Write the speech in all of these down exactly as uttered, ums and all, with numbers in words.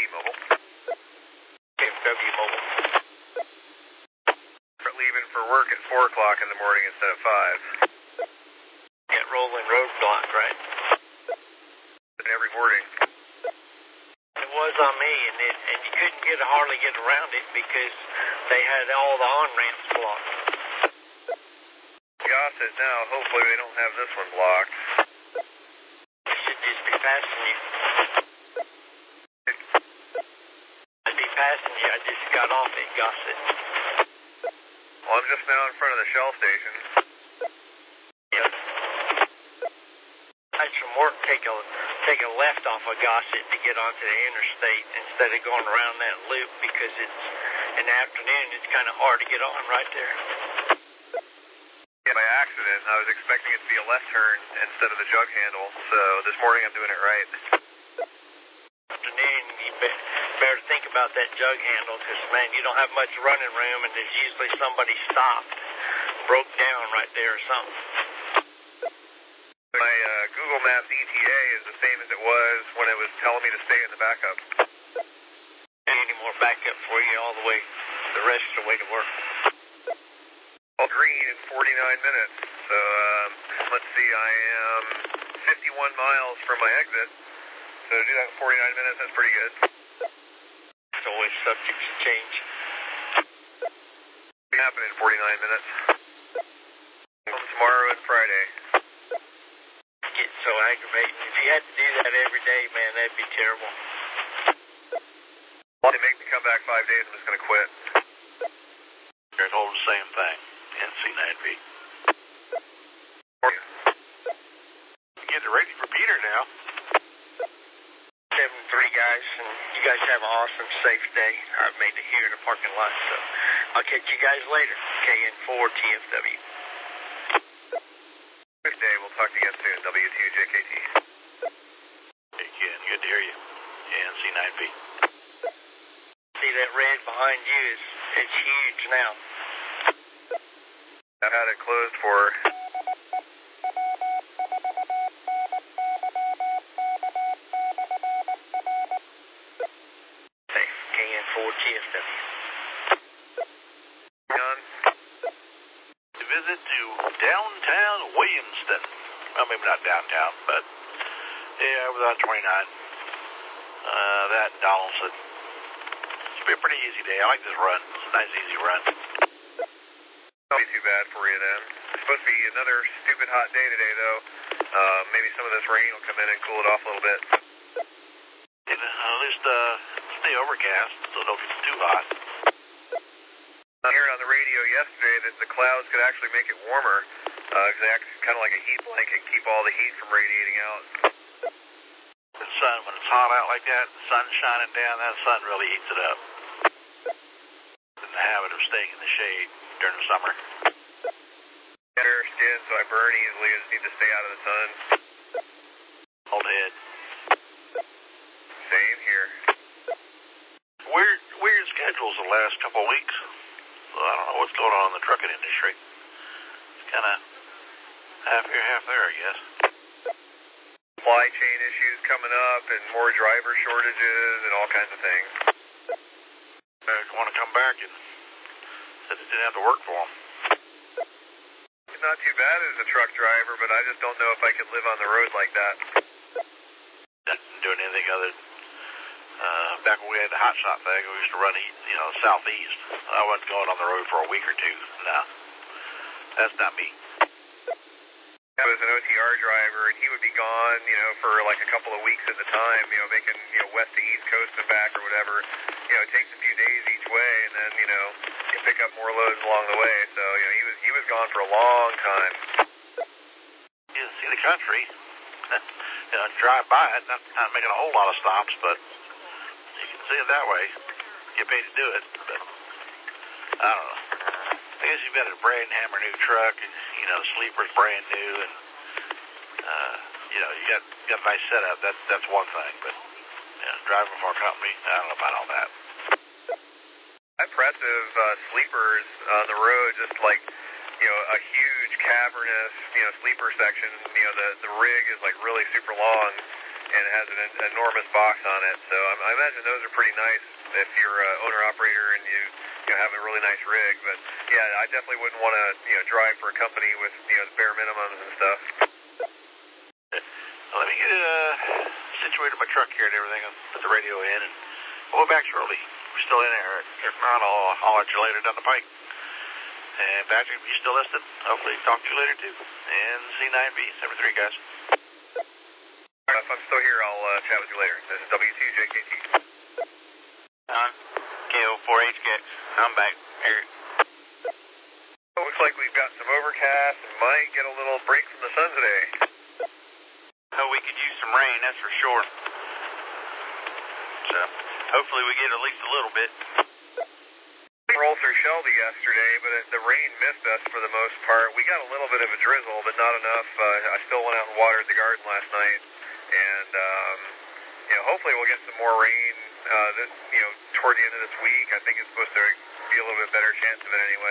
Mobile. K F W Mobile. Leaving for work at four o'clock in the morning instead of five. Get rolling roadblock, right? Every morning. It was on me, and it, and you couldn't get hardly get around it because they had all the on-ramps blocked. Gossett now, hopefully they don't have this one blocked. They should just be passing you. I'd be passing you, I just got off at Gossett. Well, I'm just now in front of the Shell station. Yep. I'd from work take a take a left off of Gossett to get onto the interstate instead of going around that loop because it's in the afternoon. It's kind of hard to get on right there. Yeah, by accident, I was expecting it to be a left turn instead of the jug handle, so this morning I'm doing it right. Afternoon, you be- better think about that jug handle because, man, you don't have much running room, and there's usually somebody stopped, broke down right there or something. My uh, Google Maps E T A is the same as it was when it was telling me to stay in the backup. Any more backup for you all the way, the rest of the way to work? All green in forty-nine minutes. So, um, let's see, I am fifty-one miles from my exit. So to do that in forty-nine minutes, that's pretty good. It's always subject to change. It'll happen in forty-nine minutes. Tomorrow and Friday. Get so aggravating. If you had to do that every day, man, that'd be terrible. If they make me come back five days, I'm just going to quit. They're told the same thing. N C nine B. Getting ready for Peter now. seven three, guys, and you guys have an awesome, safe day. I've made it here in the parking lot, so I'll catch you guys later. K N four T F W. Good day. We'll talk to you again soon. W two J K T. Hey, Ken, good to hear you. N C nine B. See that red behind you is it's huge now. I've had it closed for... Hey, K N four T F W. John? A visit to downtown Williamston. Well, maybe not downtown, but yeah, I was on twenty-nine. Uh, that and Donaldson. It's be a pretty easy day. I like this run. It's a nice, easy run. Not be too bad for you then. It's supposed to be another stupid hot day today, though. Uh, maybe some of this rain will come in and cool it off a little bit. And, uh, at least uh, stay overcast so it don't get too hot. I heard on the radio yesterday that the clouds could actually make it warmer, because uh, they act kind of like a heat blanket and keep all the heat from radiating out. The sun, when it's hot out like that, the sun's shining down, that sun really heats it up. In the habit of staying in the shade during the summer. Better skin, so I burn easily. I just need to stay out of the sun. Hold head. Same here. Weird, weird schedules the last couple of weeks. So I don't know what's going on in the trucking industry. It's kind of half here, half there, I guess. Supply chain issues coming up and more driver shortages and all kinds of things. I want to come back and said they didn't have to work for them. It's not too bad as a truck driver, but I just don't know if I could live on the road like that. Not doing anything other than, uh, back when we had the hot shot thing, we used to run, you know, southeast. I wasn't going on the road for a week or two. No, that's not me. I was an O T R driver, and he would be gone, you know, for like a couple of weeks at a time, you know, making, you know, west to east coast and back or whatever. You know, it takes a few days each way, and then, you know, you pick up more loads along the way. So, you know, he was he was gone for a long time. You see the country, you know, drive by it, not, not making a whole lot of stops, but you can see it that way. Get paid to do it, but I don't know. I guess you've got a brand hammer new truck, and you know the sleeper's brand new, and uh, you know you got you got a nice setup. That's that's one thing, but you know, driving for a company, I don't know about all that. Impressive uh, sleepers on the road, just like you know a huge cavernous you know sleeper section. You know the the rig is like really super long, and it has an, an enormous box on it. So I, I imagine those are pretty nice if you're an owner-operator and you, you know, have a really nice rig. But yeah, I definitely wouldn't want to, you know, drive for a company with, you know, the bare minimums and stuff. Well, let me get uh, situated my truck here and everything. I'll put the radio in, and we'll be back shortly. We're still in there. If not, I'll holler at you later down the pike. And Patrick, you still listening? Hopefully talk to you later too. And C nine B, seventy-three guys. All right, if I'm still here, I'll uh, chat with you later. This is W two J K T. On K O four H K X. I'm back. Eric. It looks like we've got some overcast and might get a little break from the sun today. Oh, we could use some rain, that's for sure. So, hopefully we get at least a little bit. We rolled through Shelby yesterday, but it, the rain missed us for the most part. We got a little bit of a drizzle, but not enough. Uh, I still went out and watered the garden last night, and um, you know, hopefully we'll get some more rain uh, this, you know, toward the end of this week. I think it's supposed to be a little bit better chance of it anyway.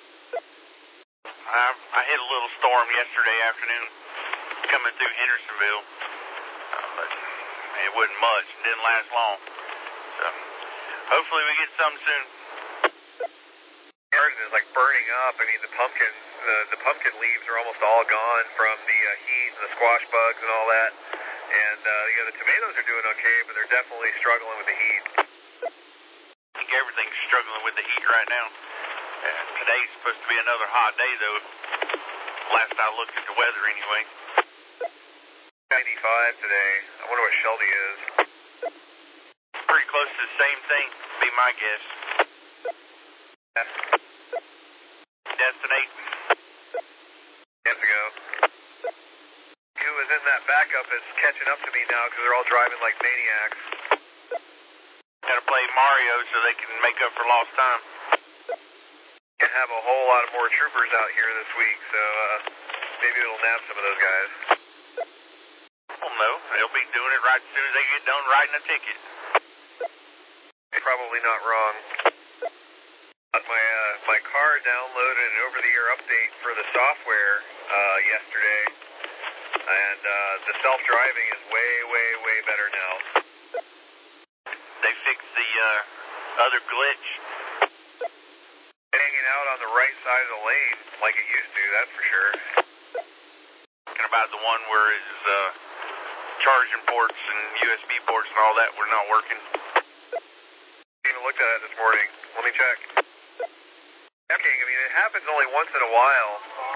I, I hit a little storm yesterday afternoon coming through Hendersonville, uh, but it wasn't much. It didn't last long. So hopefully we get some soon. The garden is like burning up. I mean, the pumpkins, the, the pumpkin leaves are almost all gone from the uh, heat and the squash bugs and all that. And uh, you know, the tomatoes are doing okay, but they're definitely struggling with the heat. I think everything's struggling with the heat right now. Uh, today's supposed to be another hot day, though. Last I looked at the weather, anyway. ninety-five today. I wonder what Shelby is. Pretty close to the same thing, be my guess. Yeah. Destinate. Years ago. Who was in that backup is catching up to me now because they're all driving like maniacs. Gotta play Mario so they can make up for lost time. Can't have a whole lot of more troopers out here this week, so uh, maybe it'll nab some of those guys. Well, no, they'll be doing it right as soon as they get done writing a ticket. You're probably not wrong. My uh, my car downloaded an over-the-air update for the software uh, yesterday, and uh, the self-driving is way, way, way better now. They fixed the uh, other glitch. Hanging out on the right side of the lane like it used to, that's for sure. Talking about the one where his uh, charging ports and U S B ports and all that were not working. I even looked at it this morning. Let me check. Okay, I mean, it happens only once in a while.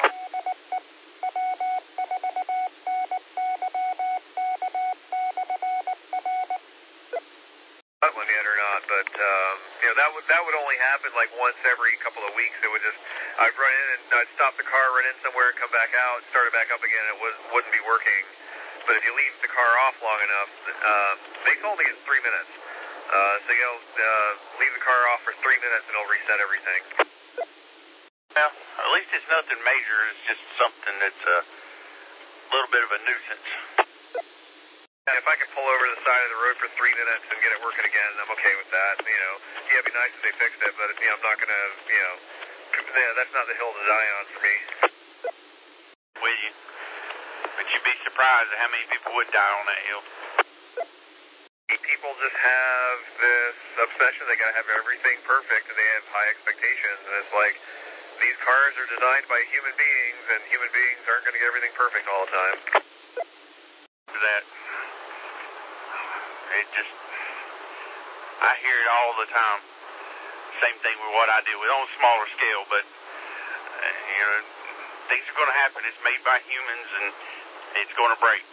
Not one yet or not, but um, you know, that would that would only happen like once every couple of weeks. It would just, I'd run in and I'd stop the car, run in somewhere, and come back out, start it back up again. It was wouldn't be working. But if you leave the car off long enough, uh, they told me it's three minutes. Uh, so you know, uh, leave the car off for three minutes and it'll reset everything. Well, at least it's nothing major. It's just something that's a little bit of a nuisance. And if I can pull over to the side of the road for three minutes and get it working again, I'm okay with that. You know, yeah, it'd be nice if they fixed it, but you know, I'm not gonna, you know, yeah, that's not the hill to die on for me. Will you? But you'd be surprised at how many people would die on that hill. People just have this obsession. They gotta have everything perfect, and they have high expectations. And it's like, these cars are designed by human beings, and human beings aren't gonna get everything perfect all the time. That it just, I hear it all the time. Same thing with what I do, with on a smaller scale, but uh, you know, things are going to happen. It's made by humans, and it's going to break.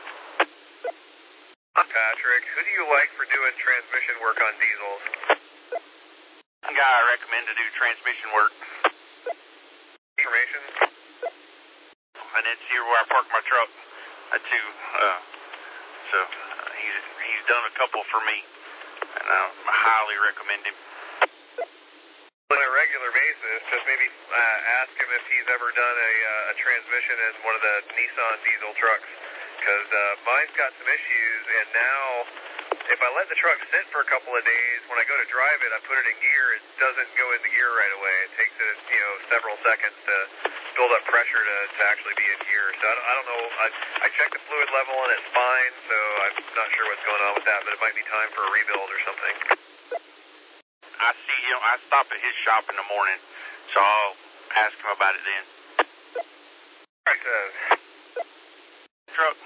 Patrick, who do you like for doing transmission work on diesels? One guy I recommend to do transmission work. Information? And it's here where I park my truck. I too. Uh, so uh, he's he's done a couple for me, and I highly recommend him. On a regular basis, just maybe uh, ask him if he's ever done a, uh, a transmission in one of the Nissan diesel trucks, because uh, mine's got some issues, and now if I let the truck sit for a couple of days, when I go to drive it, I put it in gear, it doesn't go into gear right away. It takes it, you know, several seconds to build up pressure to, to actually be in gear. So I don't, I don't know. I, I checked the fluid level and it's fine, so I'm not sure what's going on with that, but it might be time for a rebuild or something. I see him. I stop at his shop in the morning, so I'll ask him about it then. All right, uh, truck.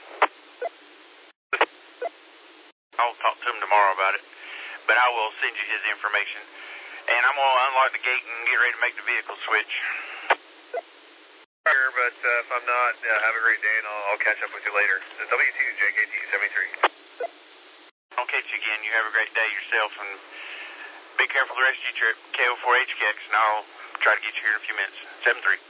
I'll talk to him tomorrow about it, but I will send you his information. And I'm going to unlock the gate and get ready to make the vehicle switch. Sure, but uh, if I'm not, uh, have a great day, and I'll, I'll catch up with you later. The W two J K T seventy-three. I'll catch you again. You have a great day yourself, and be careful the rest of your trip. K O four H K X, and I'll try to get you here in a few minutes. seven three.